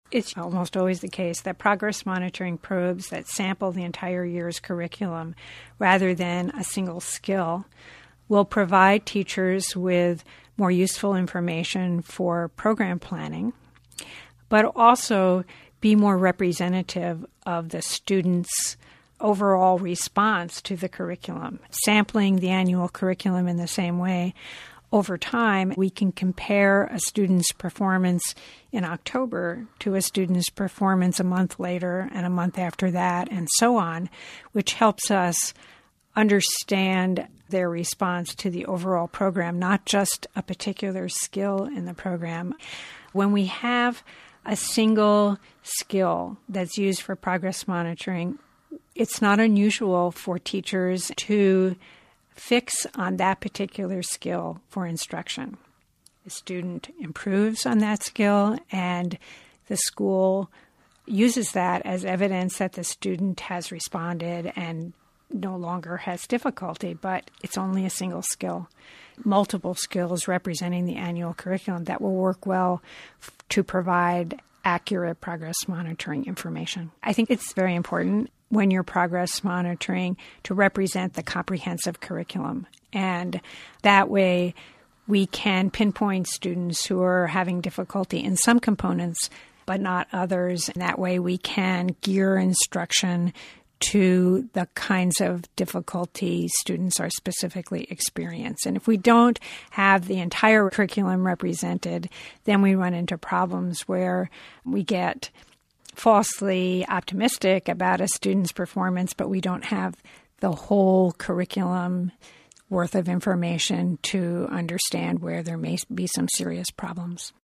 It's almost always the case that progress monitoring probes that sample the entire year's curriculum rather than a single skill will provide teachers with more useful information for program planning, but also be more representative of the students' overall response to the curriculum. Sampling the annual curriculum in the same way, over time, we can compare a student's performance in October to a student's performance a month later and a month after that, and so on, which helps us understand their response to the overall program, not just a particular skill in the program. When we have a single skill that's used for progress monitoring, it's not unusual for teachers to fix on that particular skill for instruction. The student improves on that skill, and the school uses that as evidence that the student has responded and no longer has difficulty, but it's only a single skill. Multiple skills representing the annual curriculum that will work well to provide accurate progress monitoring information. I think it's very important when you're progress monitoring to represent the comprehensive curriculum. And that way we can pinpoint students who are having difficulty in some components but not others. And that way we can gear instruction to the kinds of difficulty students are specifically experiencing. And if we don't have the entire curriculum represented, then we run into problems where we get falsely optimistic about a student's performance, but we don't have the whole curriculum worth of information to understand where there may be some serious problems.